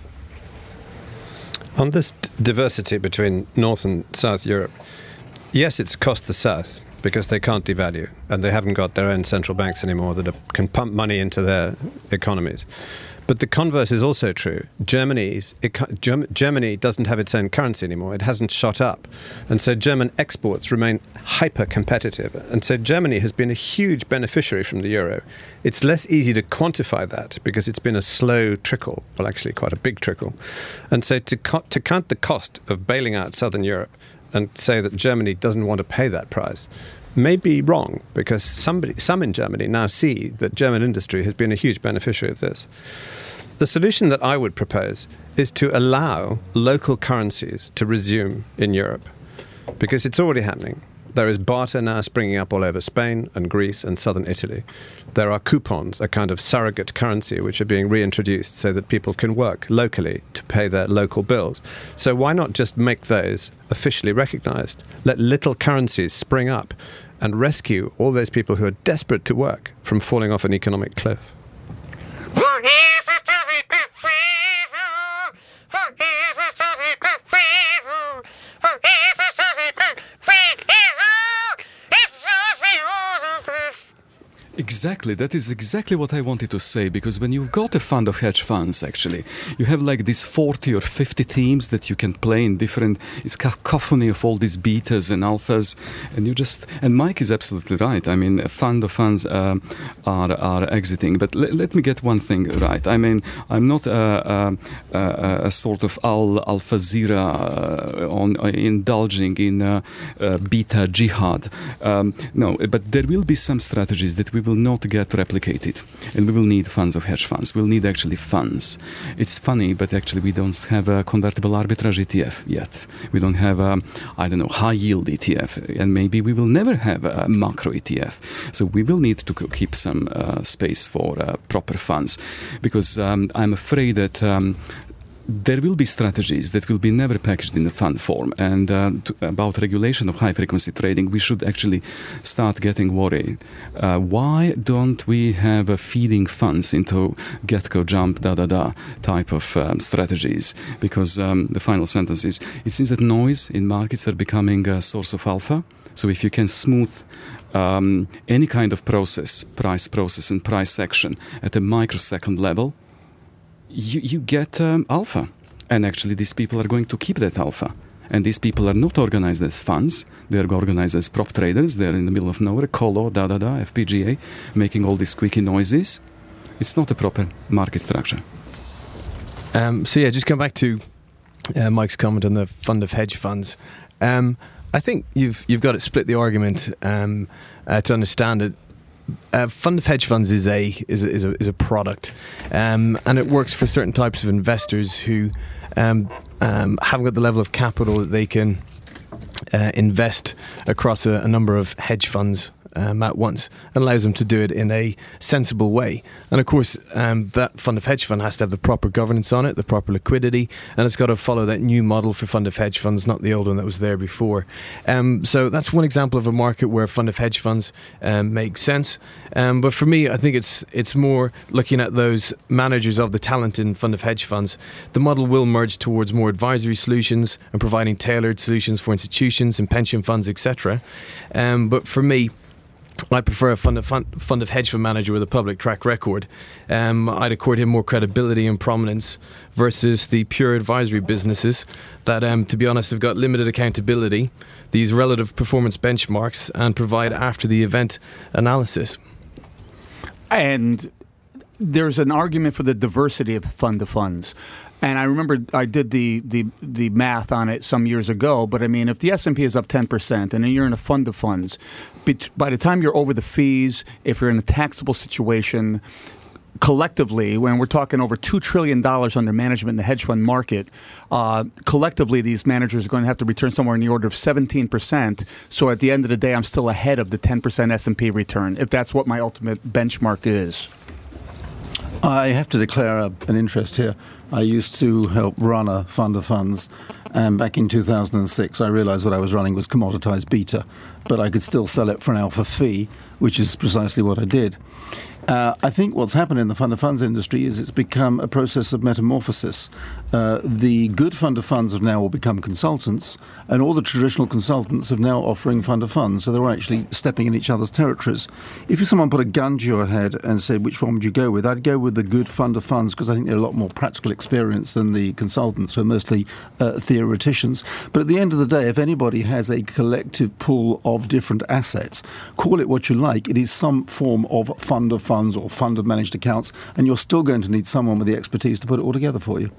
On this d- diversity between North and South Europe, yes, it's cost the South because they can't devalue and they haven't got their own central banks anymore that are, can pump money into their economies. But the converse is also true. Germany's, Germany doesn't have its own currency anymore. It hasn't shot up. And so German exports remain hyper-competitive. And so Germany has been a huge beneficiary from the euro. It's less easy to quantify that because it's been a slow trickle, well, actually quite a big trickle. And so to, co- to count the cost of bailing out Southern Europe and say that Germany doesn't want to pay that price may be wrong, because somebody, some in Germany now see that German industry has been a huge beneficiary of this. The solution that I would propose is to allow local currencies to resume in Europe, because it's already happening. There is barter now springing up all over Spain and Greece and southern Italy. There are coupons, a kind of surrogate currency, which are being reintroduced so that people can work locally to pay their local bills. So why not just make those officially recognized? Let little currencies spring up and rescue all those people who are desperate to work from falling off an economic cliff. Exactly, that is exactly what I wanted to say, because when you've got a fund of hedge funds, actually, you have like these forty or fifty teams that you can play in different, it's cacophony of all these betas and alphas, and you just, and Mike is absolutely right. I mean, a fund of funds um, are are exiting, but l- let me get one thing right. I mean, I'm not a, a, a, a sort of al Al-Fazira uh, on uh, indulging in uh, uh, beta jihad. Um, no, but there will be some strategies that we will not get replicated, and we will need funds of hedge funds. We'll need actually funds. It's funny, but actually we don't have a convertible arbitrage E T F yet. We don't have a, I don't know, high yield E T F, and maybe we will never have a macro E T F. So we will need to keep some uh, space for uh, proper funds, because um, I'm afraid that um, there will be strategies that will be never packaged in the fund form. And uh, to, about regulation of high-frequency trading, we should actually start getting worried. Uh, why don't we have uh, feeding funds into get, go, jump, da-da-da type of um, strategies? Because um, the final sentence is, it seems that noise in markets are becoming a source of alpha. So if you can smooth um, any kind of process, price process and price action at a microsecond level, You, you get um, alpha, and actually these people are going to keep that alpha. And these people are not organized as funds, they're organized as prop traders, they're in the middle of nowhere, colo, da-da-da, F P G A, making all these squeaky noises. It's not a proper market structure. Um, so yeah, just come back to uh, Mike's comment on the fund of hedge funds. Um, I think you've you've got to split the argument um, uh, to understand it. Uh, fund of hedge funds is a is a, is a, is a product, um, and it works for certain types of investors who um, um, haven't got the level of capital that they can uh, invest across a, a number of hedge funds um, at once, and allows them to do it in a sensible way. And of course, um, that fund of hedge fund has to have the proper governance on it, the proper liquidity, and it's got to follow that new model for fund of hedge funds, not the old one that was there before. Um, so that's one example of a market where fund of hedge funds um, make sense. Um, but for me, I think it's it's more looking at those managers of the talent in fund of hedge funds. The model will merge towards more advisory solutions and providing tailored solutions for institutions and pension funds, et cetera. Um, but for me, I prefer a fund of, fund, fund of hedge fund manager with a public track record. Um, I'd accord him more credibility and prominence versus the pure advisory businesses that, um, to be honest, have got limited accountability, these relative performance benchmarks, and provide after the event analysis. And there's an argument for the diversity of fund of funds. And I remember I did the, the, the math on it some years ago. But I mean, if the S and P is up ten percent and then you're in a fund of funds, by the time you're over the fees, if you're in a taxable situation, collectively, when we're talking over two trillion dollars under management in the hedge fund market, uh, collectively these managers are going to have to return somewhere in the order of seventeen percent. So at the end of the day, I'm still ahead of the ten percent S and P return, if that's what my ultimate benchmark is. I have to declare a, an interest here. I used to help run a fund of funds, and back in two thousand six I realized what I was running was commoditized beta, but I could still sell it for an alpha fee, which is precisely what I did. Uh, I think what's happened in the fund of funds industry is it's become a process of metamorphosis. Uh, the good fund of funds have now all become consultants, and all the traditional consultants are now offering fund of funds, so they're actually stepping in each other's territories. If someone put a gun to your head and said, which one would you go with? I'd go with the good fund of funds, because I think they're a lot more practical experience than the consultants, who are mostly uh, theoreticians. But at the end of the day, if anybody has a collective pool of different assets, call it what you like, it is some form of fund of funds or fund of managed accounts, and you're still going to need someone with the expertise to put it all together for you.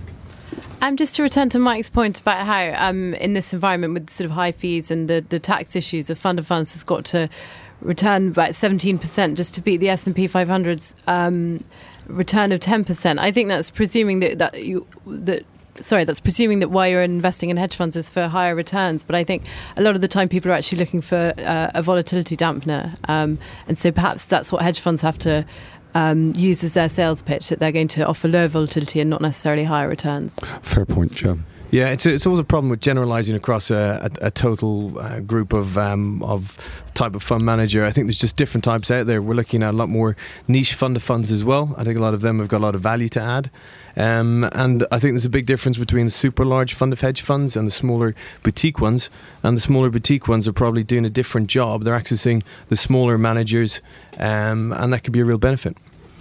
Um, just to return to Mike's point about how um, in this environment with sort of high fees and the, the tax issues, a fund of funds has got to return about seventeen percent just to beat the S and P five hundred's um, return of ten percent. I think that's presuming that, that you... that Sorry, that's presuming that why you're investing in hedge funds is for higher returns. But I think a lot of the time people are actually looking for uh, a volatility dampener. Um, and so perhaps that's what hedge funds have to um, use as their sales pitch, that they're going to offer lower volatility and not necessarily higher returns. Fair point, Jim. Yeah, it's a, it's always a problem with generalising across a, a, a total uh, group of um, of type of fund manager. I think there's just different types out there. We're looking at a lot more niche fund of funds as well. I think a lot of them have got a lot of value to add. Um, and I think there's a big difference between the super large fund of hedge funds and the smaller boutique ones. And the smaller boutique ones are probably doing a different job. They're accessing the smaller managers, um, and that could be a real benefit.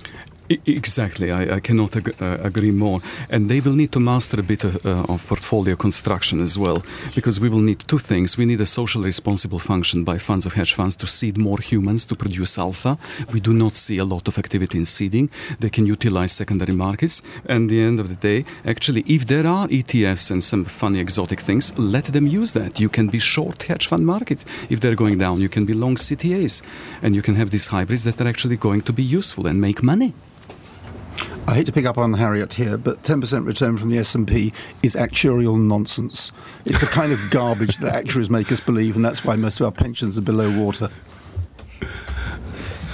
Exactly, I, I cannot ag- uh, agree more. And they will need to master a bit of, uh, of portfolio construction as well, because we will need two things. We need a socially responsible function by funds of hedge funds to seed more humans to produce alpha. We do not see a lot of activity in seeding. They can utilize secondary markets. And at the end of the day, actually, if there are E T Fs and some funny exotic things, let them use that. You can be short hedge fund markets. If they're going down, you can be long C T As. And you can have these hybrids that are actually going to be useful and make money. I hate to pick up on Harriet here, but ten percent return from the S and P is actuarial nonsense. It's the kind of garbage that actuaries make us believe, and that's why most of our pensions are below water.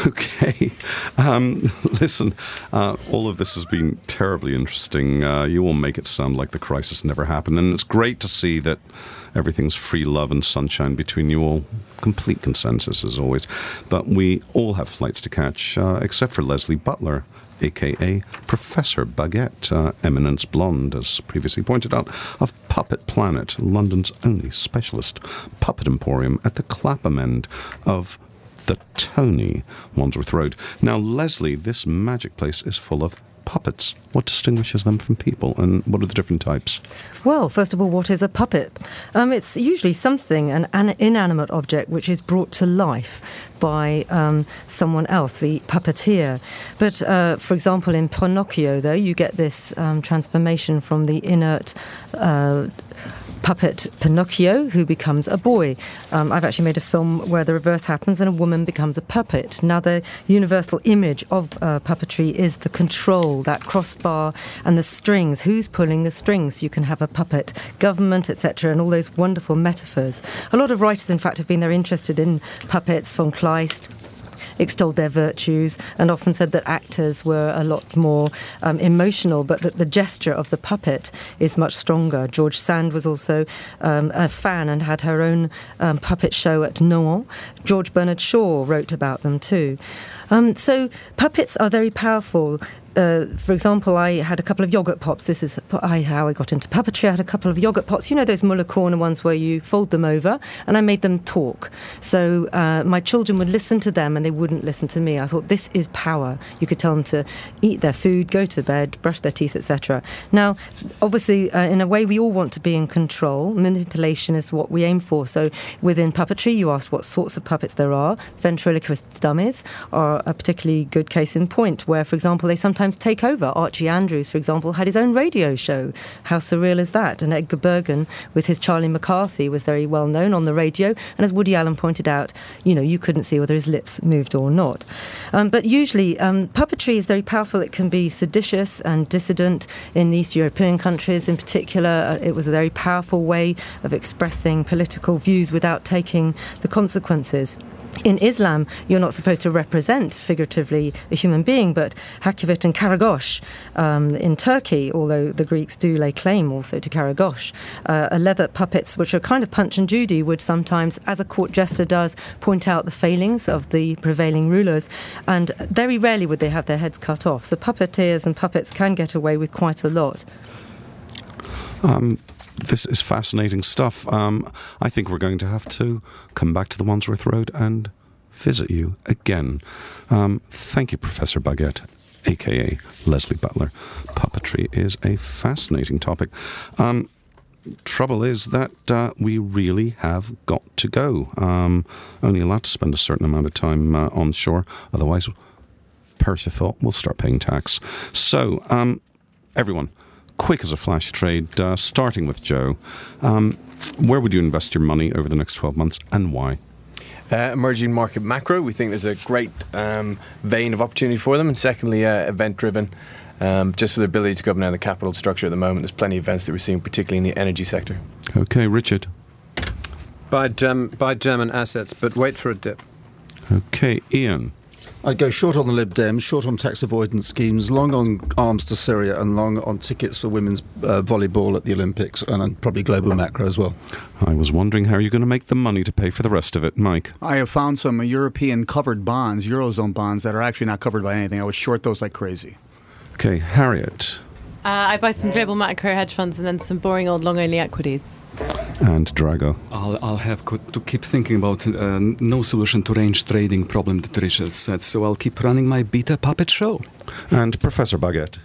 Okay. Um, listen, uh, all of this has been terribly interesting. Uh, you all make it sound like the crisis never happened, and it's great to see that everything's free love and sunshine between you all. Complete consensus, as always. But we all have flights to catch, uh, except for Leslie Butler, a k a. Professor Baguette, uh, Eminence Blonde, as previously pointed out, of Puppet Planet, London's only specialist puppet emporium at the Clapham end of the Tony, Wandsworth Road. Now, Leslie, this magic place is full of puppets. What distinguishes them from people, and what are the different types? Well, first of all, what is a puppet? Um, it's usually something, an, an inanimate object, which is brought to life by um, someone else, the puppeteer. But, uh, for example, in Pinocchio, though, you get this um, transformation from the inert uh, puppet Pinocchio, who becomes a boy. Um, I've actually made a film where the reverse happens and a woman becomes a puppet. Now, the universal image of uh, puppetry is the control, that crossbar and the strings. Who's pulling the strings? You can have a puppet government, et cetera, and all those wonderful metaphors. A lot of writers, in fact, have been there interested in puppets, von Kleist, extolled their virtues, and often said that actors were a lot more um, emotional, but that the gesture of the puppet is much stronger. George Sand was also um, a fan and had her own um, puppet show at Nohant. George Bernard Shaw wrote about them too. Um, so puppets are very powerful. Uh, for example, I had a couple of yoghurt pots. This is I, how I got into puppetry. I had a couple of yoghurt pots. You know those Muller corner ones where you fold them over? And I made them talk. So uh, my children would listen to them and they wouldn't listen to me. I thought, this is power. You could tell them to eat their food, go to bed, brush their teeth, et cetera. Now, obviously, uh, in a way, we all want to be in control. Manipulation is what we aim for. So within puppetry, you asked what sorts of puppets there are. Ventriloquist dummies are a particularly good case in point, where, for example, they sometimes take over. Archie Andrews, for example, had his own radio show. How surreal is that? And Edgar Bergen, with his Charlie McCarthy, was very well known on the radio. And as Woody Allen pointed out, you know, you couldn't see whether his lips moved or not. Um, but usually, um, puppetry is very powerful. It can be seditious and dissident. In the East European countries in particular, uh, it was a very powerful way of expressing political views without taking the consequences. In Islam, you're not supposed to represent, figuratively, a human being, but Hakkavit and Karagosh um, in Turkey, although the Greeks do lay claim also to Karagosh, uh, leather puppets, which are kind of Punch and Judy, would sometimes, as a court jester does, point out the failings of the prevailing rulers, and very rarely would they have their heads cut off. So puppeteers and puppets can get away with quite a lot. Um... This is fascinating stuff. Um, I think we're going to have to come back to the Wandsworth Road and visit you again. Um, thank you, Professor Baguette, a k a. Leslie Butler. Puppetry is a fascinating topic. Um, trouble is that uh, we really have got to go. Um, only allowed to spend a certain amount of time uh, on shore. Otherwise, Perth thought we'll start paying tax. So, um, everyone, quick as a flash trade, uh, starting with Joe. Um, where would you invest your money over the next twelve months and why? Uh, emerging market macro, we think there's a great um, vein of opportunity for them. And secondly, uh, event-driven, um, just for the ability to go up and down the capital structure at the moment. There's plenty of events that we're seeing, particularly in the energy sector. Okay, Richard. Buy, Germ- buy German assets, but wait for a dip. Okay, Ian. I'd go short on the Lib Dems, short on tax avoidance schemes, long on arms to Syria, and long on tickets for women's uh, volleyball at the Olympics, and uh, probably global macro as well. I was wondering how you're going to make the money to pay for the rest of it, Mike. I have found some European covered bonds, Eurozone bonds, that are actually not covered by anything. I was short those like crazy. Okay, Harriet. Uh, I buy some global macro hedge funds and then some boring old long-only equities. And Drago. I'll, I'll have co- to keep thinking about uh, no solution to range trading problem that Richard said, so I'll keep running my beta puppet show. And Professor Baguette.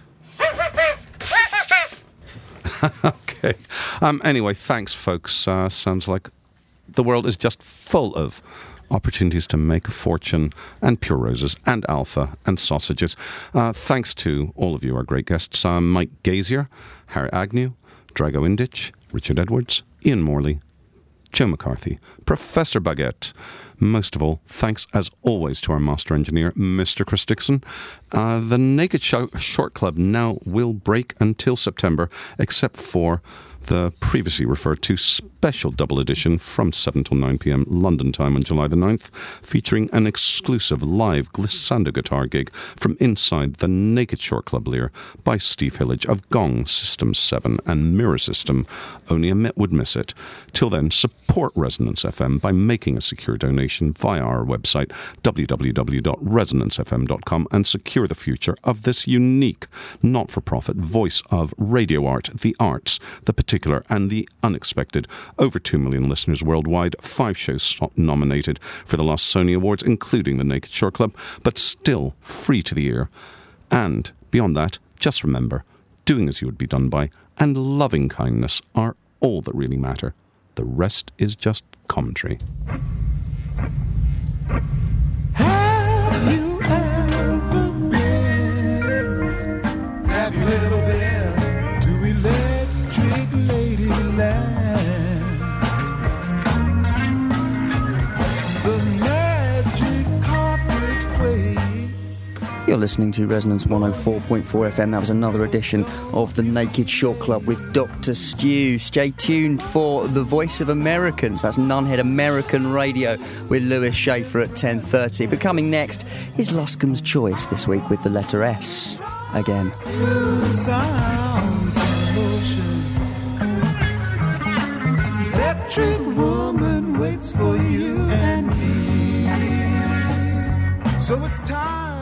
Okay. Um, anyway, thanks, folks. Uh, sounds like the world is just full of opportunities to make a fortune, and pure roses, and alpha, and sausages. Uh, thanks to all of you, our great guests, uh, Mike Gazier, Harry Agnew, Drago Indich, Richard Edwards, Ian Morley, Joe McCarthy, Professor Baguette. Most of all, thanks as always to our master engineer, Mister Chris Dixon. Uh, the Naked Sh- Short Club now will break until September, except for the previously referred to special double edition from seven till nine p.m. London time on July the ninth, featuring an exclusive live glissando guitar gig from inside the Naked Short Club Lear by Steve Hillage of Gong System seven and Mirror System. Only a Met would miss it. Till then, support Resonance F M by making a secure donation via our website w w w dot resonance f m dot com and secure the future of this unique, not-for-profit voice of radio art, the arts, the particular and the unexpected. Over two million listeners worldwide, five shows nominated for the last Sony Awards, including the Naked Short Club, but still free to the ear. And beyond that, just remember, doing as you would be done by and loving kindness are all that really matter. The rest is just commentary. Have you ever been? Have you ever been to Electric Ladyland? The magic carpet waits. You're listening to Resonance one oh four point four F M. That was another edition of the Naked Short Club with Doctor Stew. Stay tuned for The Voice of Americans. That's Nunhead American Radio with Lewis Schaefer at ten thirty. But coming next is Luscombe's Choice this week with the letter S again. Sounds, emotions. Electric woman waits for you and me. So it's time.